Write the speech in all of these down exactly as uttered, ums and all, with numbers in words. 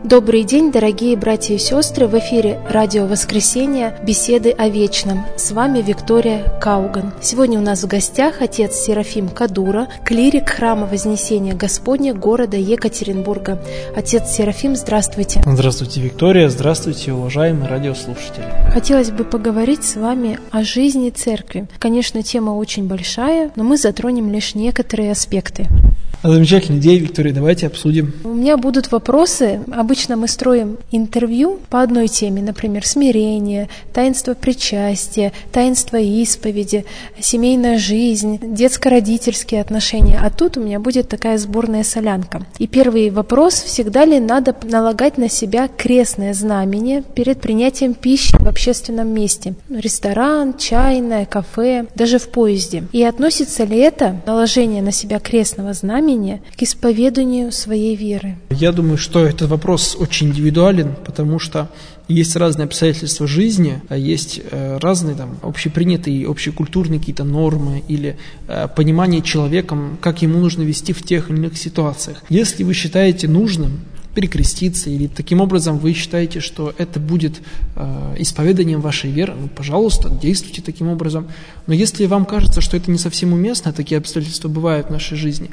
Добрый день, дорогие братья и сестры! В эфире Радио Воскресение «Беседы о вечном». С вами Виктория Кауган. Сегодня у нас в гостях отец Серафим Кадура, клирик Храма Вознесения Господня города Екатеринбурга. Отец Серафим, здравствуйте! Здравствуйте, Виктория! Здравствуйте, уважаемые радиослушатели! Хотелось бы поговорить с вами о жизни церкви. Конечно, тема очень большая, но мы затронем лишь некоторые аспекты. Замечательная идея, Виктория, давайте обсудим. У меня будут вопросы. Обычно мы строим интервью по одной теме, например, смирение, таинство причастия, таинство исповеди, семейная жизнь, детско-родительские отношения. А тут у меня будет такая сборная солянка. И первый вопрос: всегда ли надо налагать на себя крестное знамение перед принятием пищи в общественном месте? Ресторан, чайное, кафе, даже в поезде. И относится ли это наложение на себя крестного знамения к исповеданию своей веры? Я думаю, что этот вопрос очень индивидуален, потому что есть разные обстоятельства жизни, а есть разные там общепринятые, общекультурные какие-то нормы или э, понимание человеком, как ему нужно вести в тех или иных ситуациях. Если вы считаете нужным перекреститься, или таким образом вы считаете, что это будет э, исповеданием вашей веры, ну, пожалуйста, действуйте таким образом. Но если вам кажется, что это не совсем уместно, такие обстоятельства бывают в нашей жизни,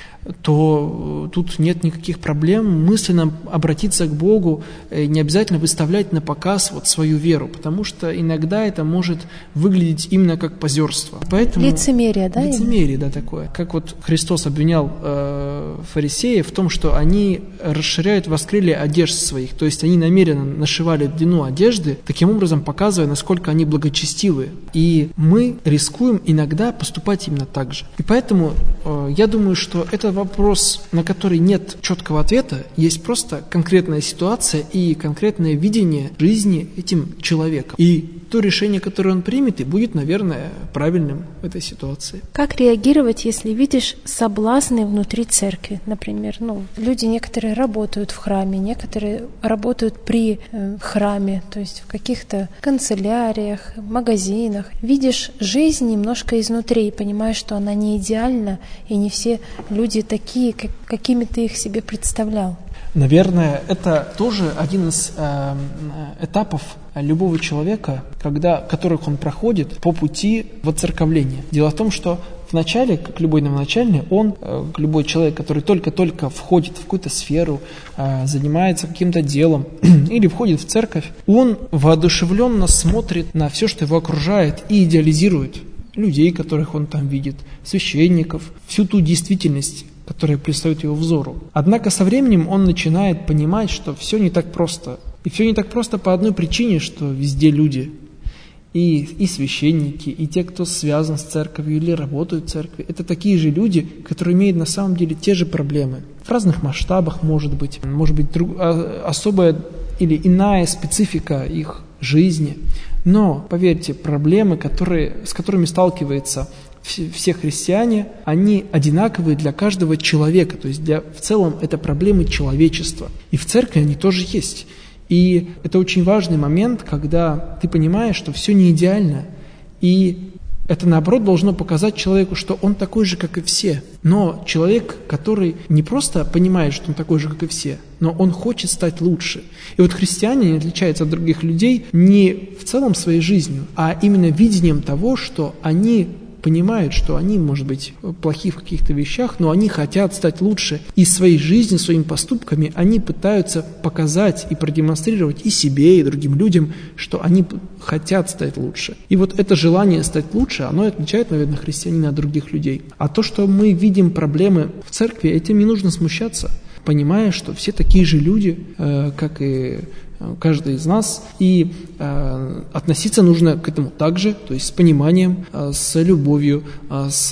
то тут нет никаких проблем мысленно обратиться к Богу, не обязательно выставлять на показ вот свою веру, потому что иногда это может выглядеть именно как позерство. Поэтому, лицемерие, да? Лицемерие, да, такое. Как вот Христос обвинял э, фарисеев в том, что они расширяют воскрылья одежд своих, то есть они намеренно нашивали длину одежды, таким образом показывая, насколько они благочестивы. И мы рискуем иногда поступать именно так же. И поэтому э, я думаю, что это вопрос, на который нет четкого ответа, есть просто конкретная ситуация и конкретное видение жизни этим человеком. И то решение, которое он примет, и будет, наверное, правильным в этой ситуации. Как реагировать, если видишь соблазны внутри церкви? Например, ну, люди некоторые работают в храме, некоторые работают при э, храме, то есть в каких-то канцеляриях, магазинах. Видишь жизнь немножко изнутри и понимаешь, что она не идеальна, и не все люди такие, как, какими ты их себе представлял. Наверное, это тоже один из э, этапов любого человека, когда, которых он проходит по пути воцерковления. Дело в том, что вначале, как любой новоначальный, он, э, любой человек, который только-только входит в какую-то сферу, э, занимается каким-то делом или входит в церковь, он воодушевленно смотрит на все, что его окружает, и идеализирует людей, которых он там видит, священников, всю ту действительность, которая предстает его взору. Однако со временем он начинает понимать, что все не так просто. И все не так просто по одной причине, что везде люди. И, и священники, и те, кто связан с церковью или работают в церкви, это такие же люди, которые имеют на самом деле те же проблемы. В разных масштабах, может быть. Может быть, друг, особая или иная специфика их жизни. Но, поверьте, проблемы, которые, с которыми сталкиваются все христиане, они одинаковые для каждого человека. То есть для, в целом это проблемы человечества. И в церкви они тоже есть. И это очень важный момент, когда ты понимаешь, что все не идеально. И это, наоборот, должно показать человеку, что он такой же, как и все. Но человек, который не просто понимает, что он такой же, как и все, но он хочет стать лучше. И вот христиане не отличаются от других людей не в целом своей жизнью, а именно видением того, что они понимают, что они, может быть, плохи в каких-то вещах, но они хотят стать лучше. И своей жизнью, своими поступками они пытаются показать и продемонстрировать и себе, и другим людям, что они хотят стать лучше. И вот это желание стать лучше, оно отличает, наверное, христианина от других людей. А то, что мы видим проблемы в церкви, этим не нужно смущаться, понимая, что все такие же люди, э, как и каждый из нас, и э, относиться нужно к этому также, то есть с пониманием, э, с любовью, э, с,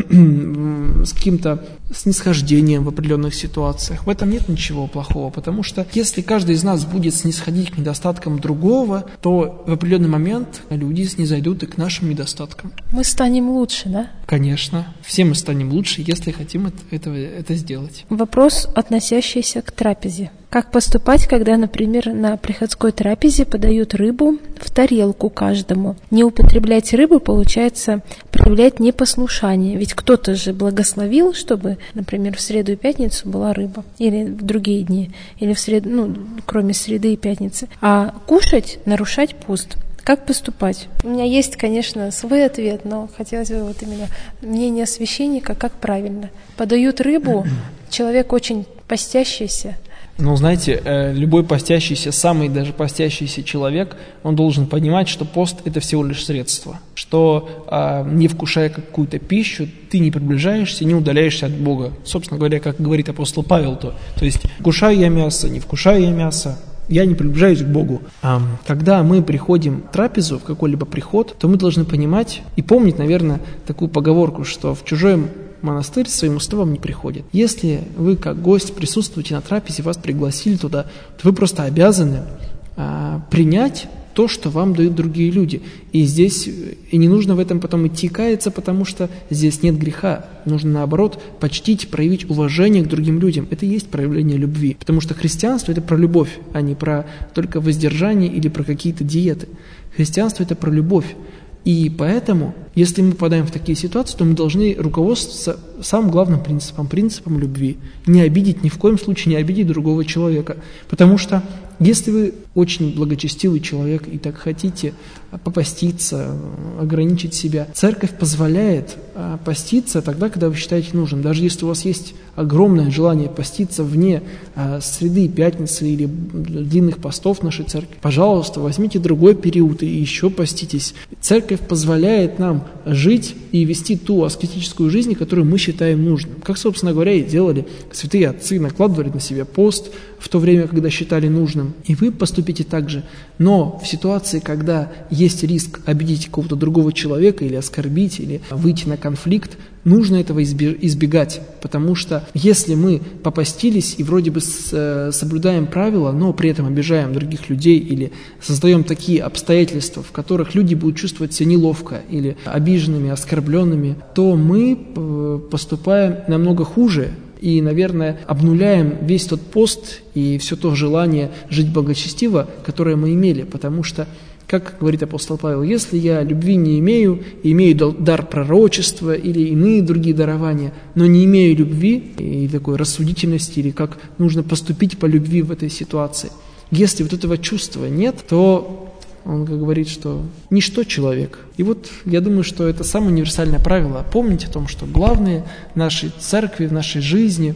э, с каким-то снисхождением в определенных ситуациях. В этом нет ничего плохого, потому что если каждый из нас будет снисходить к недостаткам другого, то в определенный момент люди снизойдут и к нашим недостаткам. Мы станем лучше, да? Конечно. Все мы станем лучше, если хотим это, это, это сделать. Вопрос, относящийся к трапезе. Как поступать, когда, например, на приходской трапезе подают рыбу в тарелку каждому? Не употреблять рыбу, получается, проявлять непослушание. Ведь кто-то же благословил, чтобы, например, в среду и пятницу была рыба. Или в другие дни. Или в среду, ну, кроме среды и пятницы. А кушать, нарушать пост. Как поступать? У меня есть, конечно, свой ответ, но хотелось бы вот именно мнение священника, как правильно. Подают рыбу, человек очень постящийся. Ну, знаете, любой постящийся, самый даже постящийся человек, он должен понимать, что пост – это всего лишь средство. Что, не вкушая какую-то пищу, ты не приближаешься, не удаляешься от Бога. Собственно говоря, как говорит апостол Павел, то, то есть, вкушаю я мясо, не вкушаю я мясо, я не приближаюсь к Богу. А когда мы приходим в трапезу, в какой-либо приход, то мы должны понимать и помнить, наверное, такую поговорку, что в чужой монастырь своим уставом не приходит. Если вы как гость присутствуете на трапезе, вас пригласили туда, то вы просто обязаны а, принять то, что вам дают другие люди. И здесь и не нужно в этом потом идти каяться, потому что здесь нет греха. Нужно, наоборот, почтить, проявить уважение к другим людям. Это и есть проявление любви. Потому что христианство – это про любовь, а не про только воздержание или про какие-то диеты. Христианство – это про любовь. И поэтому, если мы попадаем в такие ситуации, то мы должны руководствоваться самым главным принципом, принципом любви. Не обидеть, ни в коем случае не обидеть другого человека. Потому что если вы очень благочестивый человек и так хотите попаститься, ограничить себя, церковь позволяет поститься тогда, когда вы считаете нужным. Даже если у вас есть огромное желание поститься вне среды, пятницы или длинных постов нашей церкви, пожалуйста, возьмите другой период и еще поститесь. Церковь позволяет нам жить и вести ту аскетическую жизнь, которую мы считаем нужным. Как, собственно говоря, и делали святые отцы, накладывали на себя пост в то время, когда считали нужным. И вы поступите так же. Но в ситуации, когда есть риск обидеть какого-то другого человека или оскорбить, или выйти на конфликт, нужно этого избегать. Потому что если мы попастились и вроде бы соблюдаем правила, но при этом обижаем других людей или создаем такие обстоятельства, в которых люди будут чувствовать себя неловко или обиженными, оскорбленными, то мы поступаем намного хуже. И, наверное, обнуляем весь тот пост и все то желание жить благочестиво, которое мы имели. Потому что, как говорит апостол Павел, если я любви не имею, имею дар пророчества или иные другие дарования, но не имею любви и такой рассудительности, или как нужно поступить по любви в этой ситуации, если вот этого чувства нет, то он говорит, что ничто человек. И вот я думаю, что это самое универсальное правило. Помнить о том, что главное в нашей церкви, в нашей жизни,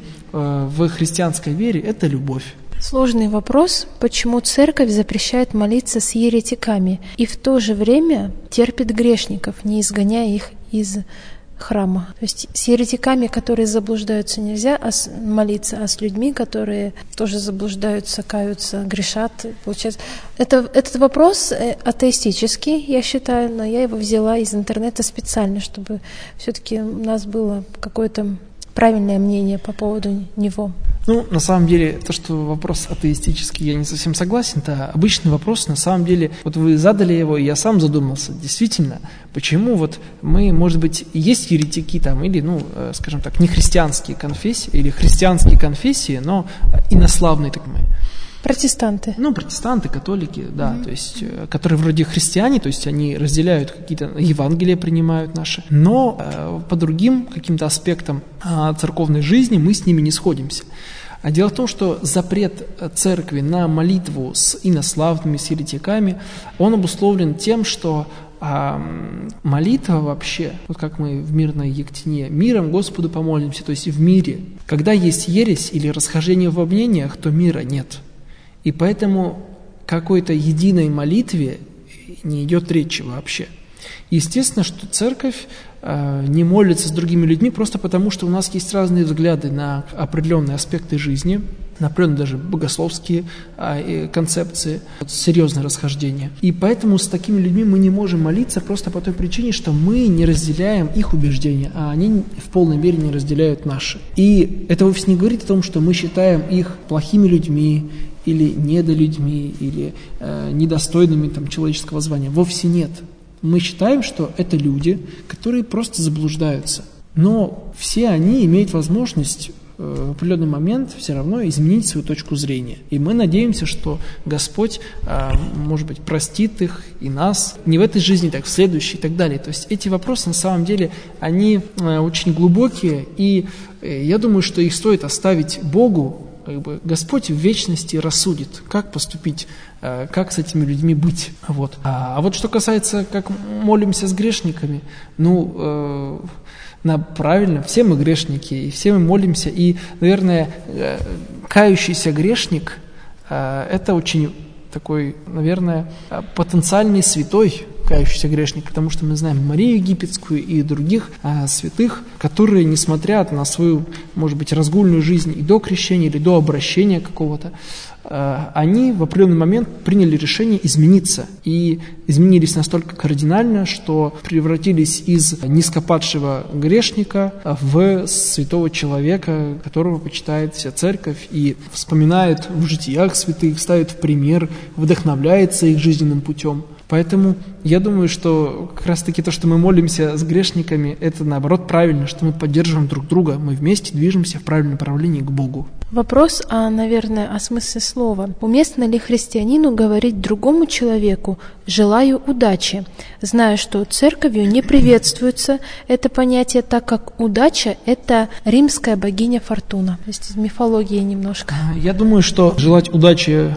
в христианской вере – это любовь. Сложный вопрос, почему церковь запрещает молиться с еретиками и в то же время терпит грешников, не изгоняя их из храма. То есть с еретиками, которые заблуждаются, нельзя молиться, а с людьми, которые тоже заблуждаются, каются, грешат. Получается, это, этот вопрос атеистический, я считаю, но я его взяла из интернета специально, чтобы все-таки у нас было какое-то правильное мнение по поводу него. Ну, на самом деле, то, что вопрос атеистический, я не совсем согласен, это обычный вопрос, на самом деле, вот вы задали его, и я сам задумался, действительно, почему вот мы, может быть, есть еретики там, или, ну, скажем так, не христианские конфессии, или христианские конфессии, но инославные, так мы. Протестанты. Ну, протестанты, католики, да, mm-hmm. то есть, которые вроде христиане, то есть они разделяют какие-то Евангелия, принимают наши, но э, по другим каким-то аспектам э, церковной жизни мы с ними не сходимся. А дело в том, что запрет церкви на молитву с инославными, с еретиками, он обусловлен тем, что а молитва вообще, вот как мы в мирной Ектине, миром Господу помолимся, то есть в мире. Когда есть ересь или расхождение во мнениях, то мира нет. И поэтому какой-то единой молитве не идет речи вообще. Естественно, что церковь э, не молится с другими людьми просто потому, что у нас есть разные взгляды на определенные аспекты жизни, на определенные даже богословские э, концепции, вот, серьезное расхождение. И поэтому с такими людьми мы не можем молиться просто по той причине, что мы не разделяем их убеждения, а они в полной мере не разделяют наши. И это вовсе не говорит о том, что мы считаем их плохими людьми, или недолюдьми, или э, недостойными там, человеческого звания. Вовсе нет. Мы считаем, что это люди, которые просто заблуждаются. Но все они имеют возможность в определенный момент все равно изменить свою точку зрения. И мы надеемся, что Господь, может быть, простит их и нас не в этой жизни, так в следующей и так далее. То есть эти вопросы на самом деле, они очень глубокие, и я думаю, что их стоит оставить Богу. Как бы Господь в вечности рассудит, как поступить, как с этими людьми быть. Вот. А, а вот что касается, как молимся с грешниками, ну, э, на, правильно, все мы грешники, и все мы молимся, и, наверное, э, кающийся грешник э, это очень такой, наверное, потенциальный святой кающийся грешник, потому что мы знаем Марию Египетскую и других а, святых, которые, несмотря на свою, может быть, разгульную жизнь и до крещения, или до обращения какого-то, а, они в определенный момент приняли решение измениться. И изменились настолько кардинально, что превратились из низкопадшего грешника в святого человека, которого почитает вся церковь и вспоминает в житиях святых, ставит в пример, вдохновляется их жизненным путем. Поэтому я думаю, что как раз-таки то, что мы молимся с грешниками, это наоборот правильно, что мы поддерживаем друг друга, мы вместе движемся в правильном направлении к Богу. Вопрос, а, наверное, о смысле слова. Уместно ли христианину говорить другому человеку «желаю удачи», зная, что церковью не приветствуется это понятие, так как удача – это римская богиня Фортуна, то есть из мифологии немножко? Я думаю, что желать удачи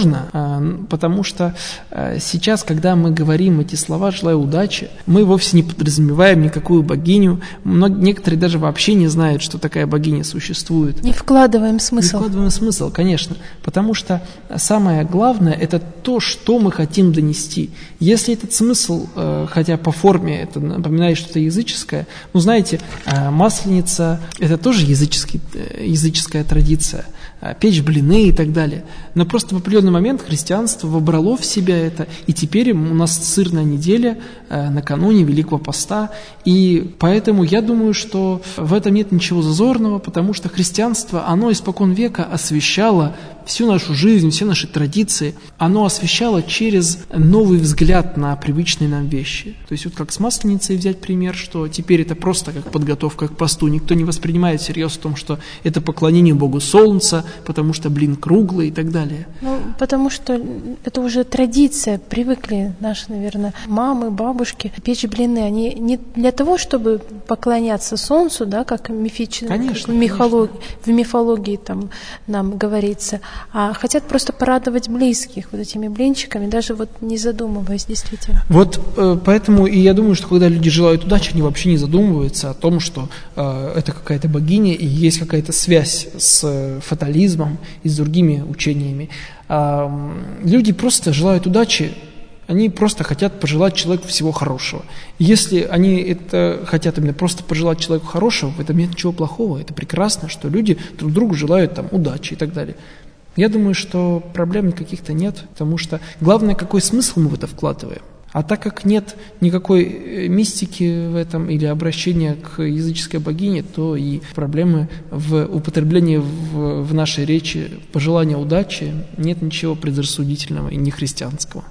можно, потому что сейчас, когда мы говорим эти слова «желаю удачи», мы вовсе не подразумеваем никакую богиню. Некоторые даже вообще не знают, что такая богиня существует. Не вкладываем смысл. Не вкладываем смысл, конечно, потому что самое главное – это то, что мы хотим донести. Если этот смысл, хотя по форме это напоминает что-то языческое, ну, знаете, Масленица – это тоже языческий, языческая традиция, печь блины и так далее. Но просто в определенный момент христианство вобрало в себя это, и теперь у нас сырная неделя накануне Великого Поста, и поэтому я думаю, что в этом нет ничего зазорного, потому что христианство, оно испокон века освещало всю нашу жизнь, все наши традиции, оно освещало через новый взгляд на привычные нам вещи. То есть вот как с Масленицей взять пример, что теперь это просто как подготовка к посту, никто не воспринимает всерьез в том, что это поклонение Богу Солнца, потому что блин круглый и так далее. Ну, потому что это уже традиция, привыкли наши, наверное, мамы, бабушки печь блины, они не для того, чтобы поклоняться Солнцу, да, как мифично, конечно, как в мифологии, в мифологии там нам говорится, а хотят просто порадовать близких вот этими блинчиками, даже вот не задумываясь, действительно. Вот э, поэтому и я думаю, что когда люди желают удачи, они вообще не задумываются о том, что э, это какая-то богиня и есть какая-то связь с э, фатализмом и с другими учениями. Э, люди просто желают удачи, они просто хотят пожелать человеку всего хорошего. Если они это хотят именно просто пожелать человеку хорошего, в этом нет ничего плохого, это прекрасно, что люди друг другу желают там удачи и так далее. Я думаю, что проблем никаких-то нет, потому что главное, какой смысл мы в это вкладываем. А так как нет никакой мистики в этом или обращения к языческой богине, то и проблемы в употреблении в, в нашей речи пожелания удачи нет ничего предрассудительного и нехристианского.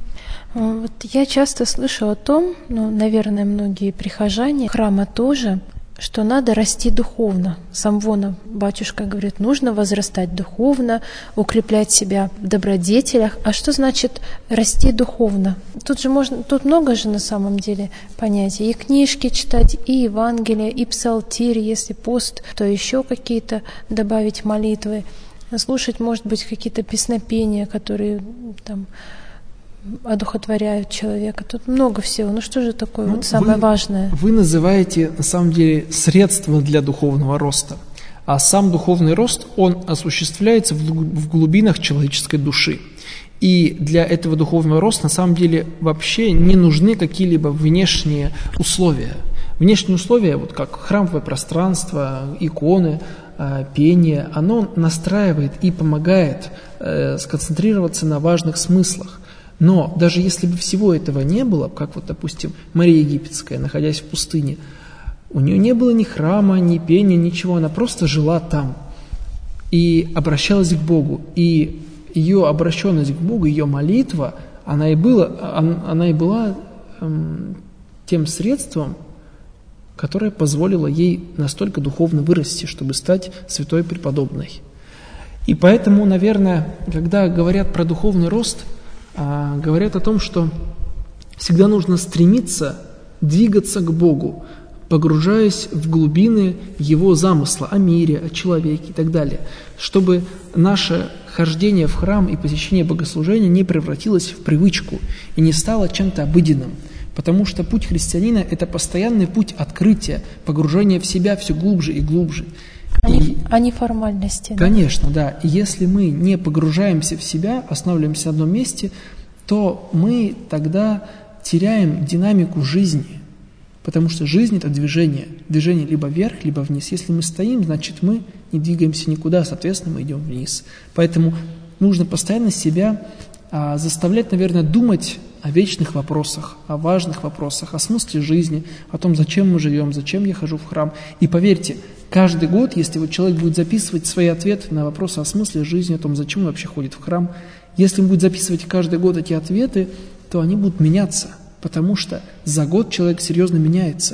Вот я часто слышу о том, ну, наверное, многие прихожане храма тоже, что надо расти духовно. Сам Вона, батюшка, говорит, нужно возрастать духовно, укреплять себя в добродетелях. А что значит расти духовно? Тут же можно, тут много же на самом деле понятий. И книжки читать, и Евангелие, и псалтирь, если пост, то еще какие-то добавить молитвы. Слушать, может быть, какие-то песнопения, которые там одухотворяют человека. Тут много всего. Ну что же такое ну, вот самое вы, важное? Вы называете, на самом деле, средства для духовного роста. А сам духовный рост, он осуществляется в глубинах человеческой души. И для этого духовного роста, на самом деле, вообще не нужны какие-либо внешние условия. Внешние условия, вот как храмовое пространство, иконы, пение, оно настраивает и помогает э, сконцентрироваться на важных смыслах. Но даже если бы всего этого не было, как вот, допустим, Мария Египетская, находясь в пустыне, у нее не было ни храма, ни пения, ничего, она просто жила там и обращалась к Богу. И ее обращенность к Богу, ее молитва, она и была, она и была эм, тем средством, которая позволила ей настолько духовно вырасти, чтобы стать святой преподобной. И поэтому, наверное, когда говорят про духовный рост, говорят о том, что всегда нужно стремиться двигаться к Богу, погружаясь в глубины Его замысла о мире, о человеке и так далее, чтобы наше хождение в храм и посещение богослужения не превратилось в привычку и не стало чем-то обыденным. Потому что путь христианина – это постоянный путь открытия, погружения в себя все глубже и глубже. А, и, не, а не формальности. Конечно, да. И если мы не погружаемся в себя, останавливаемся в одном месте, то мы тогда теряем динамику жизни. Потому что жизнь – это движение. Движение либо вверх, либо вниз. Если мы стоим, значит, мы не двигаемся никуда, соответственно, мы идем вниз. Поэтому нужно постоянно себя а, заставлять, наверное, думать о вечных вопросах, о важных вопросах, о смысле жизни, о том, зачем мы живем, зачем я хожу в храм. И поверьте, каждый год, если вот человек будет записывать свои ответы на вопросы о смысле жизни, о том, зачем он вообще ходит в храм, если он будет записывать каждый год эти ответы, то они будут меняться, потому что за год человек серьезно меняется.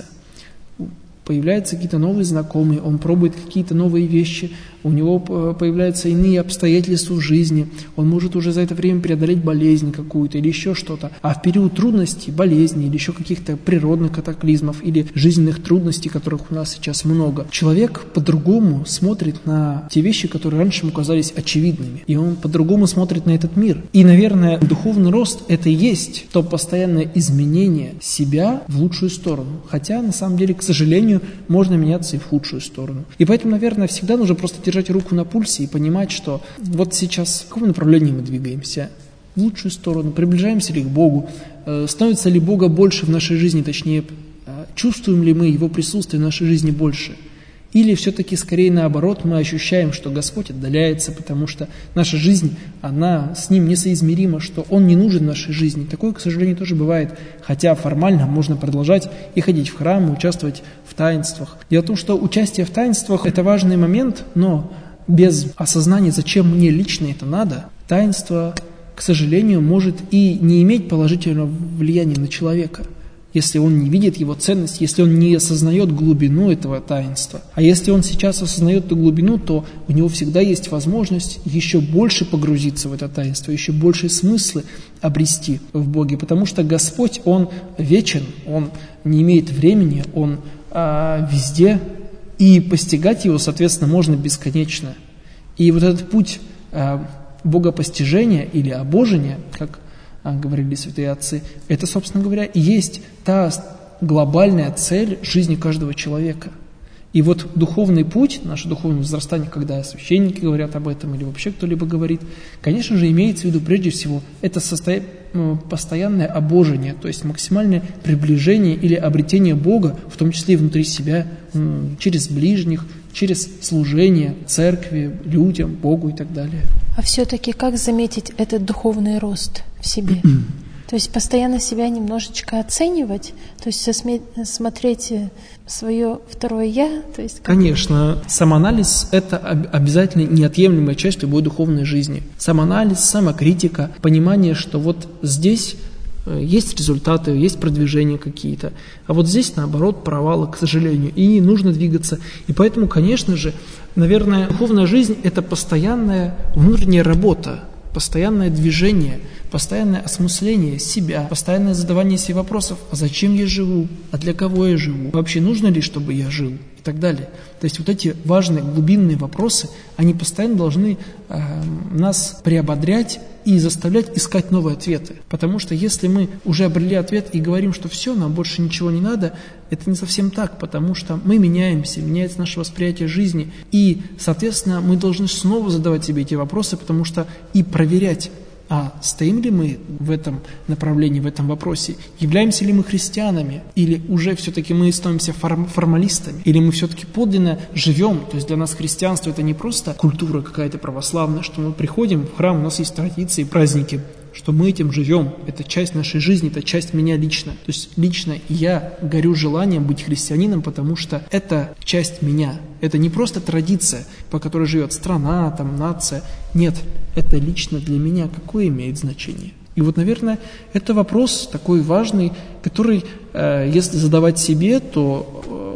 Появляются какие-то новые знакомые, он пробует какие-то новые вещи, у него появляются иные обстоятельства в жизни, он может уже за это время преодолеть болезнь какую-то или еще что-то. А в период трудностей, болезней или еще каких-то природных катаклизмов или жизненных трудностей, которых у нас сейчас много, человек по-другому смотрит на те вещи, которые раньше ему казались очевидными. И он по-другому смотрит на этот мир. И, наверное, духовный рост – это и есть то постоянное изменение себя в лучшую сторону. Хотя, на самом деле, к сожалению, можно меняться и в худшую сторону. И поэтому, наверное, всегда нужно просто держать руку на пульсе и понимать, что вот сейчас в каком направлении мы двигаемся? В лучшую сторону. Приближаемся ли к Богу? Становится ли Бога больше в нашей жизни, точнее, чувствуем ли мы Его присутствие в нашей жизни больше? Или все-таки скорее наоборот, мы ощущаем, что Господь отдаляется, потому что наша жизнь, она с Ним несоизмерима, что Он не нужен в нашей жизни. Такое, к сожалению, тоже бывает, хотя формально можно продолжать и ходить в храм, и участвовать в таинствах. Дело в том, что участие в таинствах – это важный момент, но без осознания, зачем мне лично это надо, таинство, к сожалению, может и не иметь положительного влияния на человека, если он не видит его ценность, если он не осознает глубину этого таинства. А если он сейчас осознает эту глубину, то у него всегда есть возможность еще больше погрузиться в это таинство, еще больше смыслы обрести в Боге, потому что Господь, Он вечен, Он не имеет времени, Он а, везде, и постигать Его, соответственно, можно бесконечно. И вот этот путь а, богопостижения или обожения, как говорили святые отцы, это, собственно говоря, и есть та глобальная цель жизни каждого человека. И вот духовный путь, наше духовное возрастание, когда священники говорят об этом или вообще кто-либо говорит, конечно же, имеется в виду прежде всего это состо... постоянное обожение, то есть максимальное приближение или обретение Бога, в том числе и внутри себя, через ближних, через служение церкви, людям, Богу и так далее. А все-таки как заметить этот духовный рост в себе? То есть постоянно себя немножечко оценивать, то есть сосме- смотреть свое второе «я». То есть как... Конечно, самоанализ – это обязательно неотъемлемая часть любой духовной жизни. Самоанализ, самокритика, понимание, что вот здесь есть результаты, есть продвижения какие-то, а вот здесь, наоборот, провалы, к сожалению, и нужно двигаться. И поэтому, конечно же, наверное, духовная жизнь – это постоянная внутренняя работа, постоянное движение, постоянное осмысление себя, постоянное задавание себе вопросов, а зачем я живу, а для кого я живу, вообще нужно ли, чтобы я жил и так далее. То есть вот эти важные глубинные вопросы, они постоянно должны э, нас приободрять и заставлять искать новые ответы. Потому что если мы уже обрели ответ и говорим, что все, нам больше ничего не надо, это не совсем так, потому что мы меняемся, меняется наше восприятие жизни. И, соответственно, мы должны снова задавать себе эти вопросы, потому что и проверять, а стоим ли мы в этом направлении, в этом вопросе, являемся ли мы христианами, или уже все-таки мы становимся форм- формалистами, или мы все-таки подлинно живем, то есть для нас христианство это не просто культура какая-то православная, что мы приходим в храм, у нас есть традиции, праздники, что мы этим живем, это часть нашей жизни, это часть меня лично. То есть лично я горю желанием быть христианином, потому что это часть меня. Это не просто традиция, по которой живет страна, там, нация. Нет, это лично для меня. Какое имеет значение? И вот, наверное, это вопрос такой важный, который, э, если задавать себе, то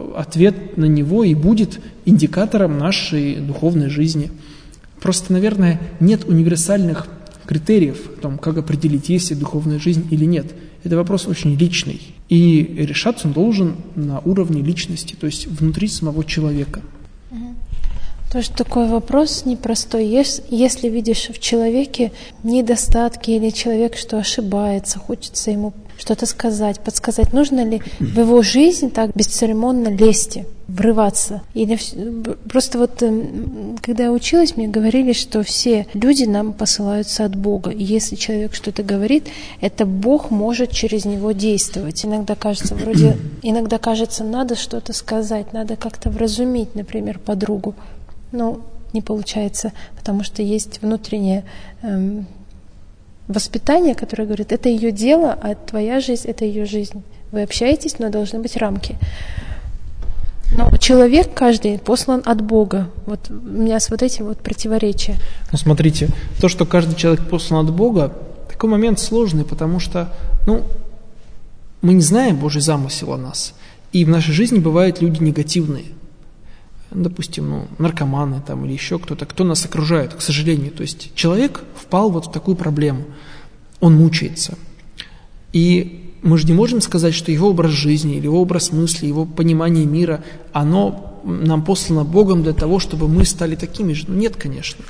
ответ на него и будет индикатором нашей духовной жизни. Просто, наверное, нет универсальных критериев о том, как определить, есть ли духовная жизнь или нет. Это вопрос очень личный. И решаться он должен на уровне личности, то есть внутри самого человека. Тоже такой вопрос непростой. Если видишь в человеке недостатки или человек, что ошибается, хочется ему что-то сказать, подсказать, нужно ли в его жизнь так бесцеремонно лезть, врываться? Или просто вот, когда я училась, мне говорили, что все люди нам посылаются от Бога. И если человек что-то говорит, это Бог может через него действовать. Иногда кажется, вроде, иногда кажется, надо что-то сказать, надо как-то вразумить, например, подругу. Но не получается, потому что есть внутреннее эм, воспитание, которое говорит, это ее дело, а твоя жизнь — это ее жизнь. Вы общаетесь, но должны быть рамки. Но человек каждый послан от Бога. Вот у меня с вот этим вот противоречие. Ну, смотрите, то, что каждый человек послан от Бога, такой момент сложный, потому что, ну, мы не знаем Божий замысел о нас. И в нашей жизни бывают люди негативные. Допустим, ну, наркоманы там, или еще кто-то, кто нас окружает, к сожалению. То есть человек впал вот в такую проблему, он мучается. И мы же не можем сказать, что его образ жизни, или его образ мысли, его понимание мира, оно нам послано Богом для того, чтобы мы стали такими же. Ну нет, конечно.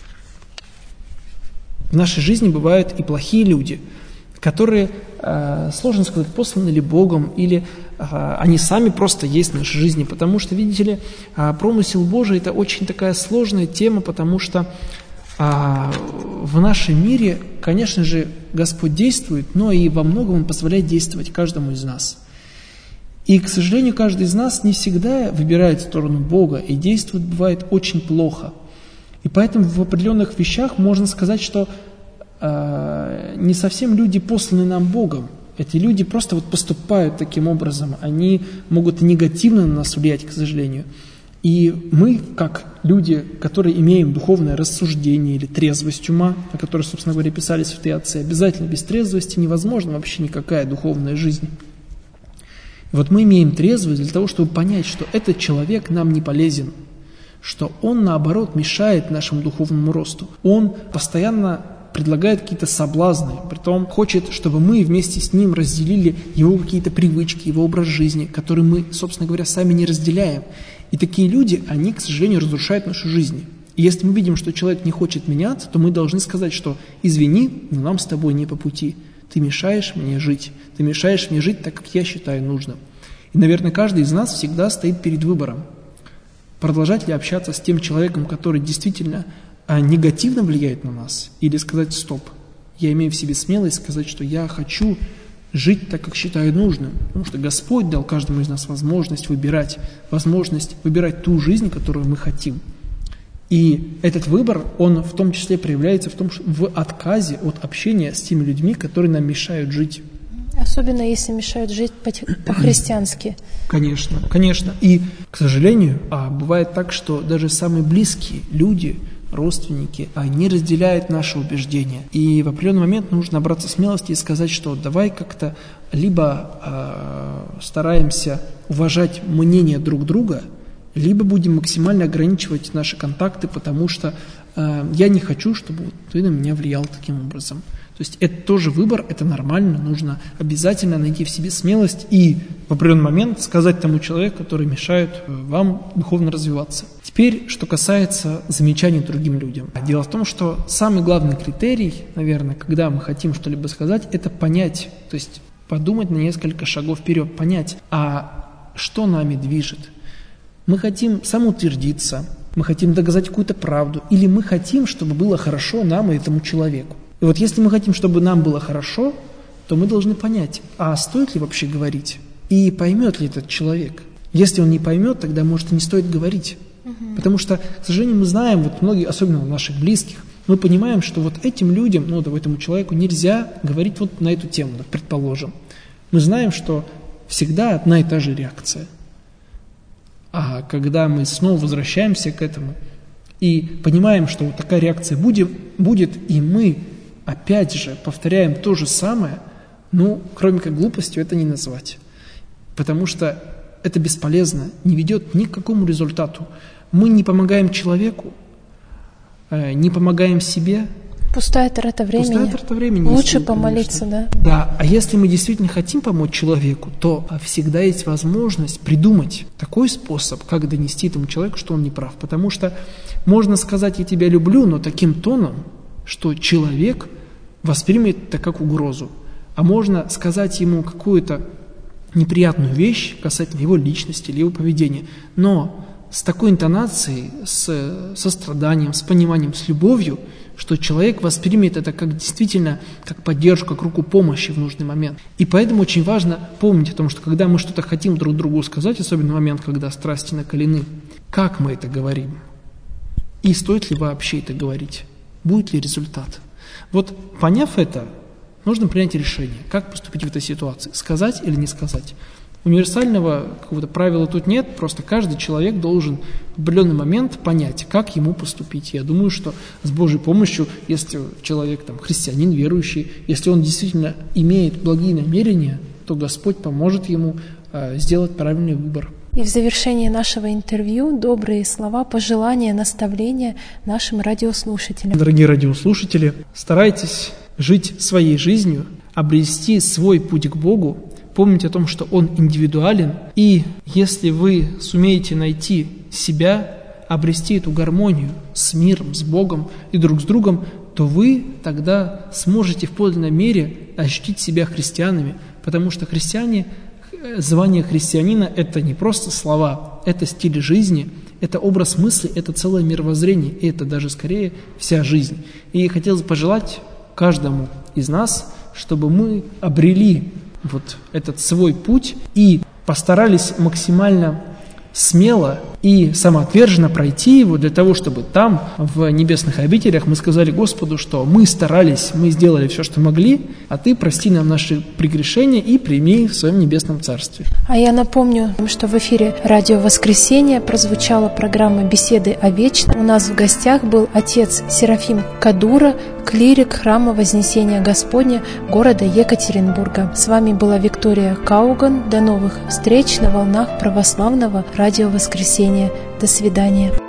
В нашей жизни бывают и плохие люди, которые, э, сложно сказать, посланы ли Богом, или э, они сами просто есть в нашей жизни. Потому что, видите ли, э, промысел Божий – это очень такая сложная тема, потому что э, в нашем мире, конечно же, Господь действует, но и во многом Он позволяет действовать каждому из нас. И, к сожалению, каждый из нас не всегда выбирает сторону Бога, и действует, бывает, очень плохо. И поэтому в определенных вещах можно сказать, что не совсем люди посланы нам Богом. Эти люди просто вот поступают таким образом. Они могут негативно на нас влиять, к сожалению. И мы, как люди, которые имеем духовное рассуждение или трезвость ума, о которой, собственно говоря, писали святые отцы, обязательно без трезвости невозможна вообще никакая духовная жизнь. И вот мы имеем трезвость для того, чтобы понять, что этот человек нам не полезен, что он, наоборот, мешает нашему духовному росту. Он постоянно предлагает какие-то соблазны, притом хочет, чтобы мы вместе с ним разделили его какие-то привычки, его образ жизни, который мы, собственно говоря, сами не разделяем. И такие люди, они, к сожалению, разрушают нашу жизнь. И если мы видим, что человек не хочет меняться, то мы должны сказать, что извини, но нам с тобой не по пути. Ты мешаешь мне жить. Ты мешаешь мне жить так, как я считаю нужным. И, наверное, каждый из нас всегда стоит перед выбором. Продолжать ли общаться с тем человеком, который действительно негативно влияет на нас, или сказать стоп, я имею в себе смелость сказать, что я хочу жить так, как считаю нужным, потому что Господь дал каждому из нас возможность выбирать, возможность выбирать ту жизнь, которую мы хотим. И этот выбор, он в том числе проявляется в том, что в отказе от общения с теми людьми, которые нам мешают жить. Особенно если мешают жить по-христиански. Конечно, конечно. И, к сожалению, бывает так, что даже самые близкие люди, родственники, не разделяют наши убеждения. И в определенный момент нужно набраться смелости и сказать, что давай как-то либо э, стараемся уважать мнение друг друга, либо будем максимально ограничивать наши контакты, потому что э, я не хочу, чтобы ты на меня влиял таким образом. То есть это тоже выбор, это нормально, нужно обязательно найти в себе смелость и в определенный момент сказать тому человеку, который мешает вам духовно развиваться. Теперь, что касается замечаний другим людям. Дело в том, что самый главный критерий, наверное, когда мы хотим что-либо сказать, это понять, то есть подумать на несколько шагов вперед, понять, а что нами движет. Мы хотим самоутвердиться, мы хотим доказать какую-то правду, или мы хотим, чтобы было хорошо нам и этому человеку. И вот если мы хотим, чтобы нам было хорошо, то мы должны понять, а стоит ли вообще говорить, и поймет ли этот человек. Если он не поймет, тогда, может, и не стоит говорить. Угу. Потому что, к сожалению, мы знаем, вот многие, особенно наших близких, мы понимаем, что вот этим людям, ну, да, этому человеку нельзя говорить вот на эту тему, предположим. Мы знаем, что всегда одна и та же реакция. А когда мы снова возвращаемся к этому и понимаем, что вот такая реакция будет, будет, и мы опять же повторяем то же самое, ну, кроме как глупостью, это не назвать. Потому что это бесполезно, не ведет ни к какому результату. Мы не помогаем человеку, не помогаем себе. Пустая трата времени. Пустая трата времени. Лучше помолиться, конечно. да? Да, а если мы действительно хотим помочь человеку, то всегда есть возможность придумать такой способ, как донести этому человеку, что он не прав. Потому что можно сказать «я тебя люблю», но таким тоном, что человек воспримет это как угрозу. А можно сказать ему какую-то неприятную вещь касательно его личности или его поведения, но с такой интонацией, с состраданием, с пониманием, с любовью, что человек воспримет это как действительно, как поддержку, как руку помощи в нужный момент. И поэтому очень важно помнить о том, что когда мы что-то хотим друг другу сказать, особенно в момент, когда страсти накалены, как мы это говорим? И стоит ли вообще это говорить? Будет ли результат? Вот поняв это, нужно принять решение, как поступить в этой ситуации, сказать или не сказать. Универсального какого-то правила тут нет, просто каждый человек должен в определенный момент понять, как ему поступить. Я думаю, что с Божьей помощью, если человек там, христианин, верующий, если он действительно имеет благие намерения, то Господь поможет ему э, сделать правильный выбор. И в завершении нашего интервью добрые слова, пожелания, наставления нашим радиослушателям. Дорогие радиослушатели, старайтесь жить своей жизнью, обрести свой путь к Богу, помнить о том, что Он индивидуален, и если вы сумеете найти себя, обрести эту гармонию с миром, с Богом и друг с другом, то вы тогда сможете в подлинной мере ощутить себя христианами, потому что христиане, звание христианина – это не просто слова, это стиль жизни, это образ мысли, это целое мировоззрение, и это даже скорее вся жизнь. И хотелось бы пожелать каждому из нас, чтобы мы обрели вот этот свой путь и постарались максимально смело и самоотверженно пройти его для того, чтобы там, в небесных обителях, мы сказали Господу, что мы старались, мы сделали все, что могли, а Ты прости нам наши прегрешения и прими в Своем небесном Царстве. А я напомню, что в эфире «Радио Воскресенье» прозвучала программа «Беседы о вечном». У нас в гостях был отец Серафим Кадура, клирик Храма Вознесения Господня города Екатеринбурга. С вами была Виктория Кауган. До новых встреч на волнах православного радио Воскресенья. До свидания.